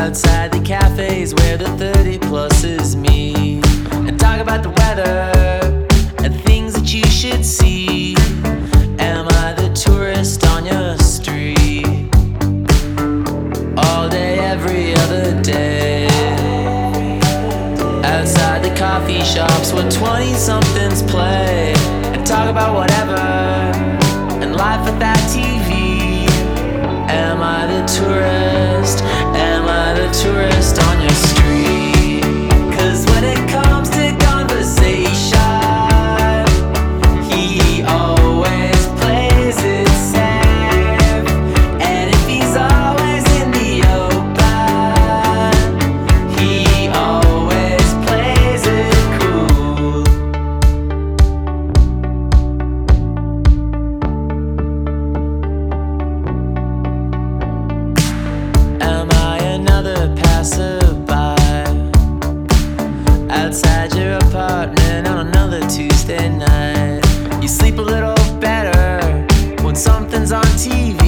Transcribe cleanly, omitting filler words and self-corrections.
outside the cafes where the 30 pluses meet and talk about the weather and things that you should see. Am I the tourist on your street? All day, every other day. Outside the coffee shops where 20-somethings play and talk about whatever and life without TV. Am I the tourist? Am I the tourist on your street? 'Cause when it comes to conversation, he always plays it safe. And if he's always in the open, he always plays it cool. Am I another passerby outside your apartment on another Tuesday night? You sleep a little better when something's on TV.